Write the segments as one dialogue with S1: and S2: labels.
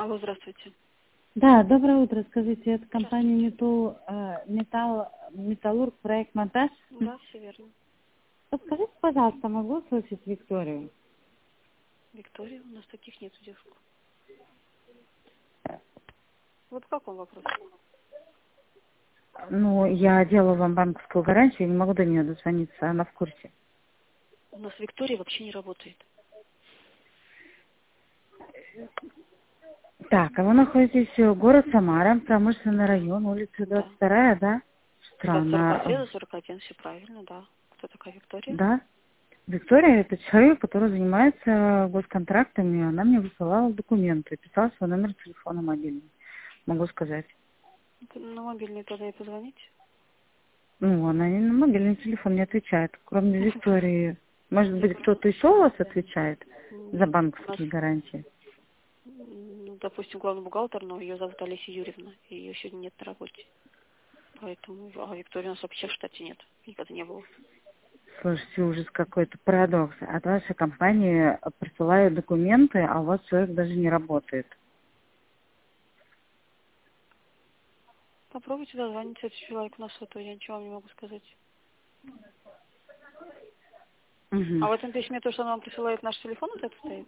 S1: Алло, здравствуйте.
S2: Да, доброе утро. Скажите, это
S1: Здравствуйте.
S2: компания Металлург, проект монтаж?
S1: Да, все верно.
S2: Подскажите, пожалуйста, могу слышать Викторию?
S1: Виктория, у нас таких нет девушек. Вот в каком вопросе?
S2: Ну, я делаю вам банковскую гарантию, не могу до нее дозвониться, она в курсе.
S1: У нас Виктория вообще не работает.
S2: Так, а вы находитесь город Самара, промышленный район, улица
S1: Да.
S2: 22, да?
S1: 2041
S2: Странно.
S1: за 41, все правильно, да. Кто такая Виктория?
S2: Да? Виктория– это человек, который занимается госконтрактами, она мне высылала документы, писала свой номер телефона мобильный, могу сказать.
S1: На мобильный тогда и позвоните.
S2: Ну, она не на мобильный телефон не отвечает, кроме Виктории. Может быть, кто-то еще у вас отвечает за
S1: Нет, у нас,
S2: банковские гарантии?
S1: ну, допустим, главный бухгалтер, но ее зовут Олеся Юрьевна, и ее сегодня нет на работе. Поэтому, а Виктории у нас вообще в штате нет, никогда не было.
S2: Слушайте, ужас какой-то, парадокс. От вашей компании присылают документы, а у вас человек даже не работает.
S1: Попробуйте дозвониться, этот человек у нас сотовый, я ничего вам не могу сказать. А
S2: Мгм.
S1: в этом письме то, что она вам присылает наш телефон, вот это стоит?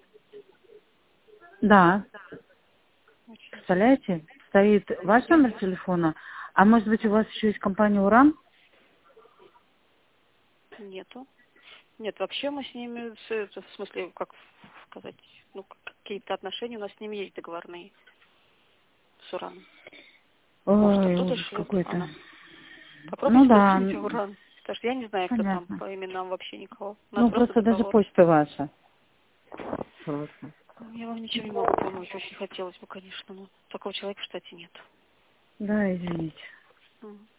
S2: Да,
S1: Очень интересно.
S2: представляете? Стоит ваш номер телефона, а может быть, у вас еще есть компания «Уран»?
S1: Нету. Нет, вообще мы с ними, в смысле, как сказать, ну, какие-то отношения у нас с ними есть договорные с Ураном. Может,
S2: Ой,
S1: оттуда
S2: ужас
S1: шлют
S2: какой-то.
S1: она.
S2: Ну
S1: Попробуйте
S2: да,
S1: позвонить в Уран. Потому что я не знаю, кто там
S2: понятно.
S1: по именам вообще никого. У нас
S2: Ну,
S1: просто
S2: просто даже
S1: договор.
S2: почта ваша. Просто.
S1: Я вам ничем не могу помочь. Очень хотелось бы, конечно, но такого человека в штате нет.
S2: Да, извините.
S1: Мгм.